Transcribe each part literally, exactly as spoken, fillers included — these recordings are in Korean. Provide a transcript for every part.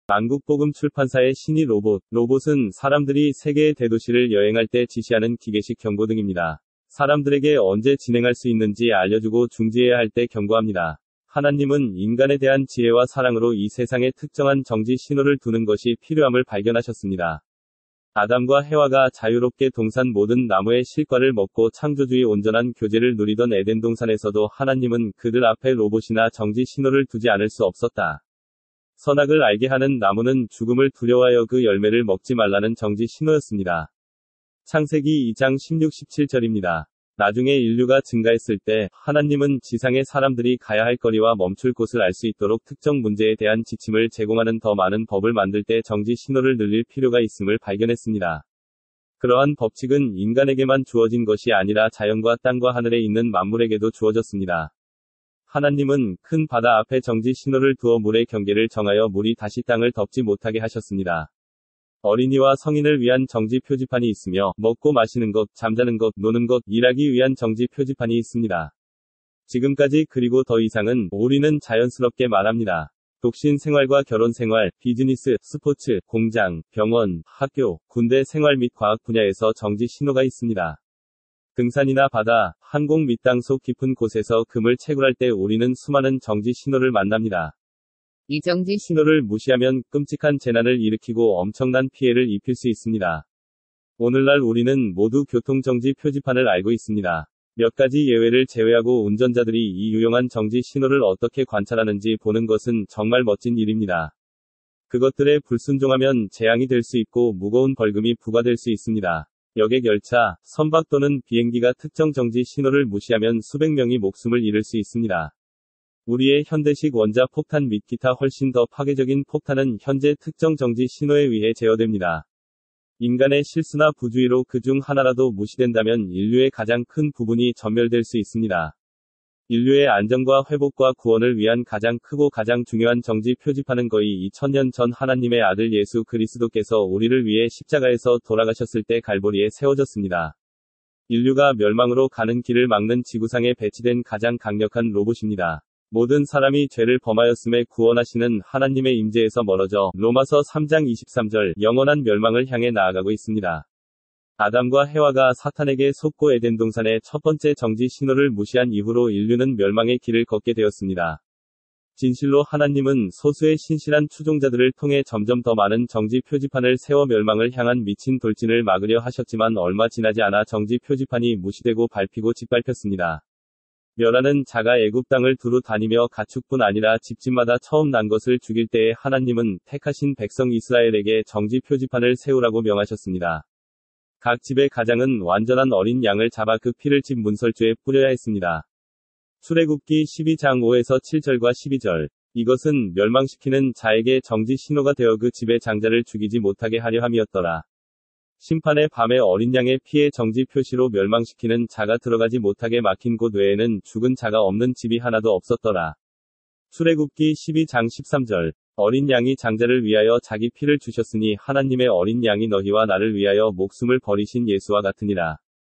안국복음 출판사의 신이 로봇. 로봇은 사람들이 세계의 대도시를 여행할 때 지시하는 기계식 경고등입니다. 사람들에게 언제 진행할 수 있는지 알려주고 중지해야 할 때 경고합니다. 하나님은 인간에 대한 지혜와 사랑으로 이 세상에 특정한 정지 신호를 두는 것이 필요함을 발견하셨습니다. 아담과 해와가 자유롭게 동산 모든 나무의 실과를 먹고 창조주의 온전한 교제를 누리던 에덴 동산에서도 하나님은 그들 앞에 로봇이나 정지 신호를 두지 않을 수 없었다. 선악을 알게 하는 나무는 죽음을 두려워하여 그 열매를 먹지 말라는 정지 신호였습니다. 창세기 이 장 십육, 십칠 절입니다. 나중에 인류가 증가했을 때 하나님은 지상의 사람들이 가야 할 거리와 멈출 곳을 알 수 있도록 특정 문제에 대한 지침을 제공하는 더 많은 법을 만들 때 정지 신호를 늘릴 필요가 있음을 발견했습니다. 그러한 법칙은 인간에게만 주어진 것이 아니라 자연과 땅과 하늘에 있는 만물에게도 주어졌습니다. 하나님은 큰 바다 앞에 정지 신호를 두어 물의 경계를 정하여 물이 다시 땅을 덮지 못하게 하셨습니다. 어린이와 성인을 위한 정지 표지판이 있으며 먹고 마시는 것, 잠자는 것, 노는 것, 일하기 위한 정지 표지판이 있습니다. 지금까지 그리고 더 이상은 우리는 자연스럽게 말합니다. 독신 생활과 결혼 생활, 비즈니스, 스포츠, 공장, 병원, 학교, 군대 생활 및 과학 분야에서 정지 신호가 있습니다. 등산이나 바다, 항공 및 땅속 깊은 곳에서 금을 채굴할 때 우리는 수많은 정지 신호를 만납니다. 이 정지 신호를 무시하면 끔찍한 재난을 일으키고 엄청난 피해를 입힐 수 있습니다. 오늘날 우리는 모두 교통정지 표지판을 알고 있습니다. 몇 가지 예외를 제외하고 운전자들이 이 유용한 정지 신호를 어떻게 관찰하는지 보는 것은 정말 멋진 일입니다. 그것들에 불순종하면 재앙이 될 수 있고 무거운 벌금이 부과될 수 있습니다. 여객 열차, 선박 또는 비행기가 특정 정지 신호를 무시하면 수백 명이 목숨을 잃을 수 있습니다. 우리의 현대식 원자 폭탄 및 기타 훨씬 더 파괴적인 폭탄은 현재 특정 정지 신호에 의해 제어됩니다. 인간의 실수나 부주의로 그 중 하나라도 무시된다면 인류의 가장 큰 부분이 전멸될 수 있습니다. 인류의 안전과 회복과 구원을 위한 가장 크고 가장 중요한 정지 표지판은 거의 이천 년 전 하나님의 아들 예수 그리스도께서 우리를 위해 십자가에서 돌아가셨을 때 갈보리에 세워졌습니다. 인류가 멸망으로 가는 길을 막는 지구상에 배치된 가장 강력한 로봇입니다. 모든 사람이 죄를 범하였음에 구원하시는 하나님의 임재에서 멀어져 로마서 삼 장 이십삼 절 영원한 멸망을 향해 나아가고 있습니다. 아담과 해와가 사탄에게 속고 에덴 동산의 첫 번째 정지 신호를 무시한 이후로 인류는 멸망의 길을 걷게 되었습니다. 진실로 하나님은 소수의 신실한 추종자들을 통해 점점 더 많은 정지 표지판을 세워 멸망을 향한 미친 돌진을 막으려 하셨지만 얼마 지나지 않아 정지 표지판이 무시되고 밟히고 짓밟혔습니다. 멸하는 자가 애굽 땅을 두루 다니며 가축뿐 아니라 집집마다 처음 난 것을 죽일 때에 하나님은 택하신 백성 이스라엘에게 정지 표지판을 세우라고 명하셨습니다. 각 집의 가장은 완전한 어린 양을 잡아 그 피를 집 문설주에 뿌려야 했습니다. 출애굽기 십이 장 오에서 칠 절과 십이 절. 이것은 멸망시키는 자에게 정지 신호가 되어 그 집의 장자를 죽이지 못하게 하려 함이었더라. 심판의 밤에 어린 양의 피의 정지 표시로 멸망시키는 자가 들어가지 못하게 막힌 곳 외에는 죽은 자가 없는 집이 하나도 없었더라. 출애굽기 십이 장 십삼 절. 어린 양이 장자를 위하여 자기 피를 주셨으니 하나님의 어린 양이 너희와 나를 위하여 목숨을 버리신 예수와 같으니라.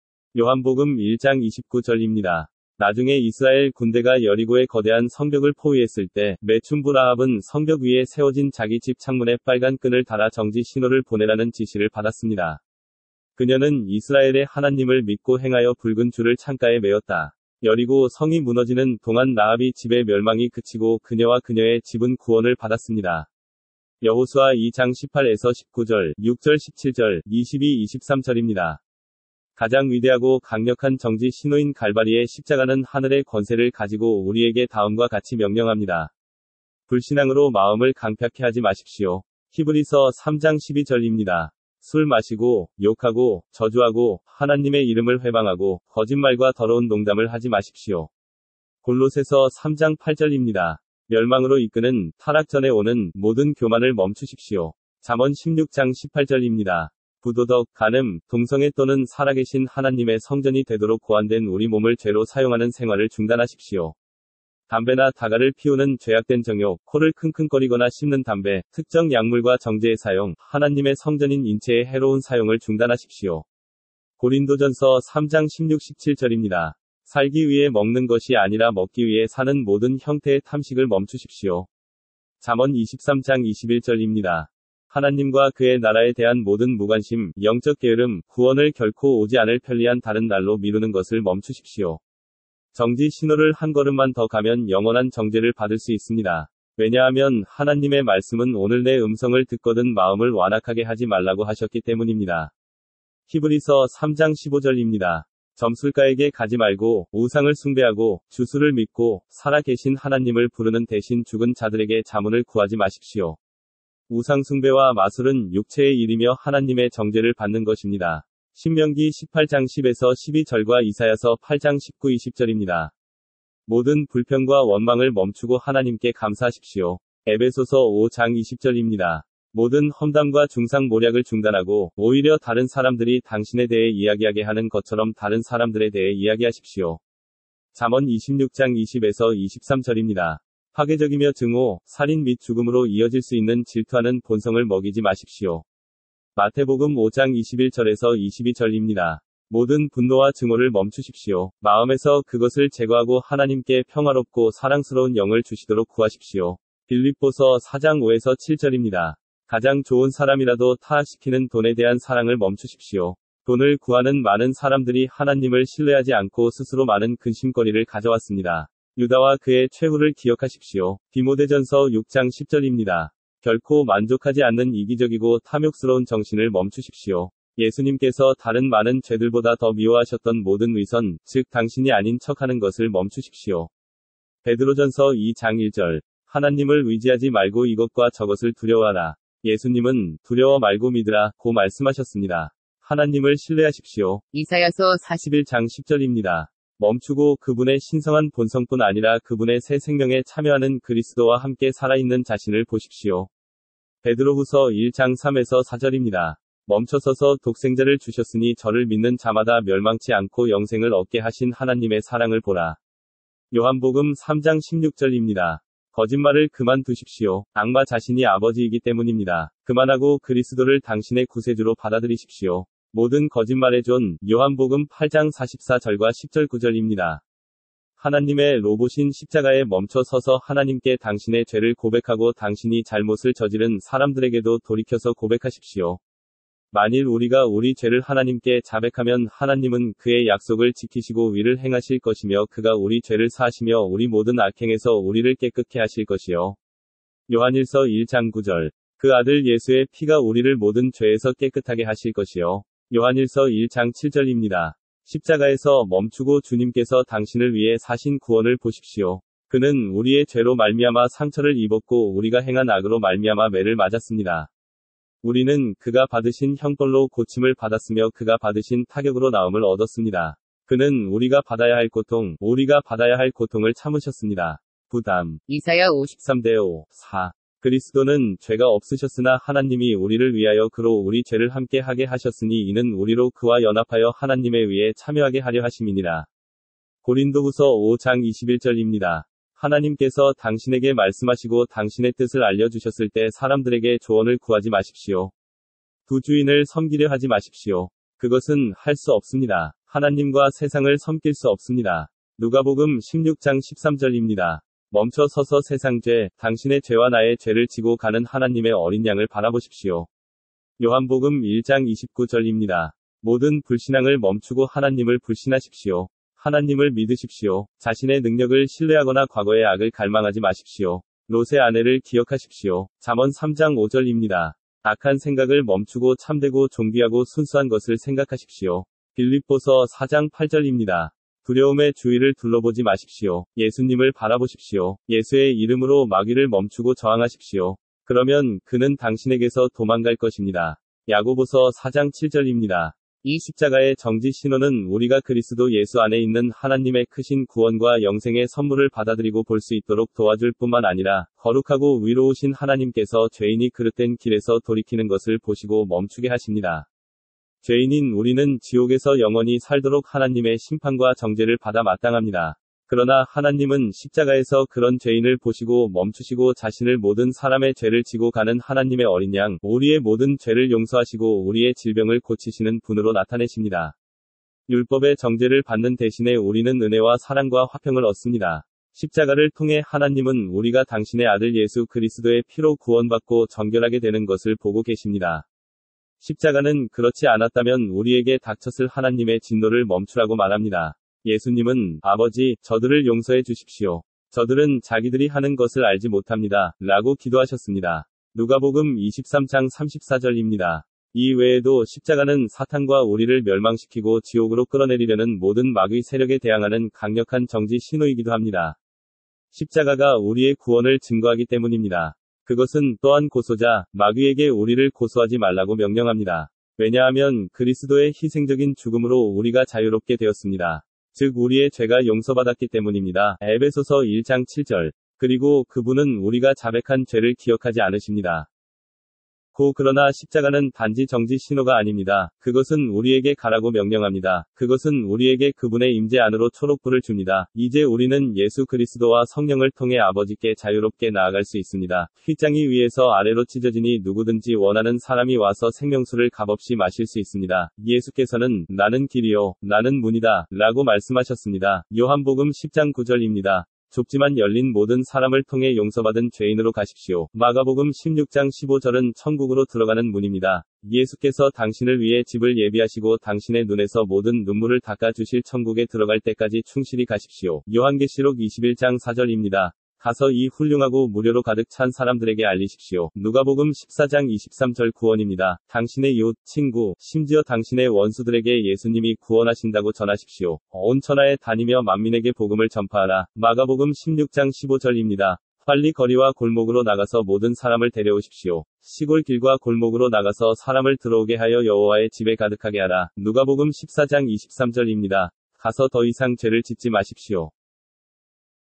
요한복음 일 장 이십구 절입니다. 나중에 이스라엘 군대가 여리고의 거대한 성벽을 포위했을 때 매춘부 라합은 성벽 위에 세워진 자기 집 창문에 빨간 끈을 달아 정지 신호를 보내라는 지시를 받았습니다. 그녀는 이스라엘의 하나님을 믿고 행하여 붉은 줄을 창가에 메었다. 여리고 성이 무너지는 동안 라합이 집의 멸망이 그치고 그녀와 그녀의 집은 구원을 받았습니다. 여호수아 이 장 십팔에서 십구 절, 육 절 십칠 절, 이십이, 이십삼 절입니다. 가장 위대하고 강력한 정지 신호인 갈바리의 십자가는 하늘의 권세를 가지고 우리에게 다음과 같이 명령합니다. 불신앙으로 마음을 강팍해 하지 마십시오. 히브리서 삼 장 십이 절입니다. 술 마시고, 욕하고, 저주하고, 하나님의 이름을 회방하고, 거짓말과 더러운 농담을 하지 마십시오. 골로새서 삼 장 팔 절입니다. 멸망으로 이끄는, 타락 전에 오는, 모든 교만을 멈추십시오. 잠언 십육 장 십팔 절입니다. 부도덕, 간음, 동성애 또는 살아계신 하나님의 성전이 되도록 고안된 우리 몸을 죄로 사용하는 생활을 중단하십시오. 담배나 다가를 피우는 죄악된 정욕, 코를 킁킁거리거나 씹는 담배, 특정 약물과 정제의 사용, 하나님의 성전인 인체의 해로운 사용을 중단하십시오. 고린도전서 삼 장 십육, 십칠 절입니다. 살기 위해 먹는 것이 아니라 먹기 위해 사는 모든 형태의 탐식을 멈추십시오. 잠언 이십삼 장 이십일 절입니다. 하나님과 그의 나라에 대한 모든 무관심, 영적 게으름, 구원을 결코 오지 않을 편리한 다른 날로 미루는 것을 멈추십시오. 정지 신호를 한 걸음만 더 가면 영원한 정죄를 받을 수 있습니다. 왜냐하면 하나님의 말씀은 오늘 내 음성을 듣거든 마음을 완악하게 하지 말라고 하셨기 때문입니다. 히브리서 삼 장 십오 절입니다. 점술가에게 가지 말고 우상을 숭배하고 주수를 믿고 살아계신 하나님을 부르는 대신 죽은 자들에게 자문을 구하지 마십시오. 우상 숭배와 마술은 육체의 일이며 하나님의 정죄를 받는 것입니다. 신명기 십팔 장 십에서 십이 절과 이사야서 팔 장 십구 이십 절입니다. 모든 불평과 원망을 멈추고 하나님께 감사하십시오. 에베소서 오 장 이십 절입니다. 모든 험담과 중상모략을 중단하고 오히려 다른 사람들이 당신에 대해 이야기하게 하는 것처럼 다른 사람들에 대해 이야기하십시오. 잠언 이십육 장 이십에서 이십삼 절입니다. 파괴적이며 증오, 살인 및 죽음으로 이어질 수 있는 질투하는 본성을 먹이지 마십시오. 마태복음 오 장 이십일 절에서 이십이 절입니다. 모든 분노와 증오를 멈추십시오. 마음에서 그것을 제거하고 하나님께 평화롭고 사랑스러운 영을 주시도록 구하십시오. 빌립보서 사 장 오에서 칠 절입니다. 가장 좋은 사람이라도 타락시키는 돈에 대한 사랑을 멈추십시오. 돈을 구하는 많은 사람들이 하나님을 신뢰하지 않고 스스로 많은 근심거리를 가져왔습니다. 유다와 그의 최후를 기억하십시오. 디모데전서 육 장 십 절입니다. 결코 만족하지 않는 이기적이고 탐욕스러운 정신을 멈추십시오. 예수님께서 다른 많은 죄들보다 더 미워하셨던 모든 위선, 즉 당신이 아닌 척하는 것을 멈추십시오. 베드로전서 이 장 일 절. 하나님을 의지하지 말고 이것과 저것을 두려워하라. 예수님은 두려워 말고 믿으라 고 말씀하셨습니다. 하나님을 신뢰하십시오. 이사야서 사십일 장 십 절입니다. 멈추고 그분의 신성한 본성뿐 아니라 그분의 새 생명에 참여하는 그리스도와 함께 살아있는 자신을 보십시오. 베드로후서 일 장 삼에서 사 절입니다. 멈춰서서 독생자를 주셨으니 저를 믿는 자마다 멸망치 않고 영생을 얻게 하신 하나님의 사랑을 보라. 요한복음 삼 장 십육 절입니다. 거짓말을 그만두십시오. 악마 자신이 아버지이기 때문입니다. 그만하고 그리스도를 당신의 구세주로 받아들이십시오. 모든 거짓말의 존, 요한복음 팔 장 사십사 절과 십 절 구 절입니다. 하나님의 로봇인 십자가에 멈춰 서서 하나님께 당신의 죄를 고백하고 당신이 잘못을 저지른 사람들에게도 돌이켜서 고백하십시오. 만일 우리가 우리 죄를 하나님께 자백하면 하나님은 그의 약속을 지키시고 위를 행하실 것이며 그가 우리 죄를 사하시며 우리 모든 악행에서 우리를 깨끗게 하실 것이요. 요한일서 일 장 구 절. 그 아들 예수의 피가 우리를 모든 죄에서 깨끗하게 하실 것이요. 요한일서 일 장 칠 절입니다. 십자가에서 멈추고 주님께서 당신을 위해 사신 구원을 보십시오. 그는 우리의 죄로 말미암아 상처를 입었고 우리가 행한 악으로 말미암아 매를 맞았습니다. 우리는 그가 받으신 형벌로 고침을 받았으며 그가 받으신 타격으로 나음을 얻었습니다. 그는 우리가 받아야 할 고통, 우리가 받아야 할 고통을 참으셨습니다. 부담. 이사야 오십삼 대 오, 사. 그리스도는 죄가 없으셨으나 하나님이 우리를 위하여 그로 우리 죄를 함께 하게 하셨으니 이는 우리로 그와 연합하여 하나님의 의에 참여하게 하려 하심이니라. 고린도후서 오 장 이십일 절입니다. 하나님께서 당신에게 말씀하시고 당신의 뜻을 알려주셨을 때 사람들에게 조언을 구하지 마십시오. 두 주인을 섬기려 하지 마십시오. 그것은 할 수 없습니다. 하나님과 세상을 섬길 수 없습니다. 누가복음 십육 장 십삼 절입니다. 멈춰 서서 세상 죄, 당신의 죄와 나의 죄를 지고 가는 하나님의 어린 양을 바라보십시오. 요한복음 일 장 이십구 절입니다. 모든 불신앙을 멈추고 하나님을 불신하십시오. 하나님을 믿으십시오. 자신의 능력을 신뢰하거나 과거의 악을 갈망하지 마십시오. 롯의 아내를 기억하십시오. 잠언 삼 장 오 절입니다. 악한 생각을 멈추고 참되고 존귀하고 순수한 것을 생각하십시오. 빌립보서 사 장 팔 절입니다. 두려움의 주위를 둘러보지 마십시오. 예수님을 바라보십시오. 예수의 이름으로 마귀를 멈추고 저항하십시오. 그러면 그는 당신에게서 도망갈 것입니다. 야고보서 사 장 칠 절입니다. 이 십자가의 정지 신호는 우리가 그리스도 예수 안에 있는 하나님의 크신 구원과 영생의 선물을 받아들이고 볼 수 있도록 도와줄 뿐만 아니라 거룩하고 위로우신 하나님께서 죄인이 그릇된 길에서 돌이키는 것을 보시고 멈추게 하십니다. 죄인인 우리는 지옥에서 영원히 살도록 하나님의 심판과 정죄를 받아 마땅합니다. 그러나 하나님은 십자가에서 그런 죄인을 보시고 멈추시고 자신을 모든 사람의 죄를 지고 가는 하나님의 어린 양, 우리의 모든 죄를 용서하시고 우리의 질병을 고치시는 분으로 나타내십니다. 율법의 정죄를 받는 대신에 우리는 은혜와 사랑과 화평을 얻습니다. 십자가를 통해 하나님은 우리가 당신의 아들 예수 그리스도의 피로 구원받고 정결하게 되는 것을 보고 계십니다. 십자가는 그렇지 않았다면 우리에게 닥쳤을 하나님의 진노를 멈추라고 말합니다. 예수님은 아버지, 저들을 용서해 주십시오. 저들은 자기들이 하는 것을 알지 못합니다. 라고 기도하셨습니다. 누가복음 이십삼 장 삼십사 절입니다. 이 외에도 십자가는 사탄과 우리를 멸망시키고 지옥으로 끌어내리려는 모든 마귀 세력에 대항하는 강력한 정지 신호이기도 합니다. 십자가가 우리의 구원을 증거하기 때문입니다. 그것은 또한 고소자, 마귀에게 우리를 고소하지 말라고 명령합니다. 왜냐하면 그리스도의 희생적인 죽음으로 우리가 자유롭게 되었습니다. 즉 우리의 죄가 용서받았기 때문입니다. 에베소서 일 장 칠 절. 그리고 그분은 우리가 자백한 죄를 기억하지 않으십니다. 고 그러나 십자가는 단지 정지 신호가 아닙니다. 그것은 우리에게 가라고 명령합니다. 그것은 우리에게 그분의 임재 안으로 초록불을 줍니다. 이제 우리는 예수 그리스도와 성령을 통해 아버지께 자유롭게 나아갈 수 있습니다. 휘장이 위에서 아래로 찢어지니 누구든지 원하는 사람이 와서 생명수를 값없이 마실 수 있습니다. 예수께서는 나는 길이요 나는 문이다 라고 말씀하셨습니다. 요한복음 십 장 구 절입니다. 좁지만 열린 모든 사람을 통해 용서받은 죄인으로 가십시오. 마가복음 십육 장 십오 절은 천국으로 들어가는 문입니다. 예수께서 당신을 위해 집을 예비하시고 당신의 눈에서 모든 눈물을 닦아주실 천국에 들어갈 때까지 충실히 가십시오. 요한계시록 이십일 장 사 절입니다. 가서 이 훌륭하고 무료로 가득 찬 사람들에게 알리십시오. 누가복음 십사 장 이십삼 절 구원입니다. 당신의 이웃, 친구, 심지어 당신의 원수들에게 예수님이 구원하신다고 전하십시오. 온 천하에 다니며 만민에게 복음을 전파하라. 마가복음 십육 장 십오 절입니다. 빨리 거리와 골목으로 나가서 모든 사람을 데려오십시오. 시골 길과 골목으로 나가서 사람을 들어오게 하여 여호와의 집에 가득하게 하라. 누가복음 십사 장 이십삼 절입니다. 가서 더 이상 죄를 짓지 마십시오.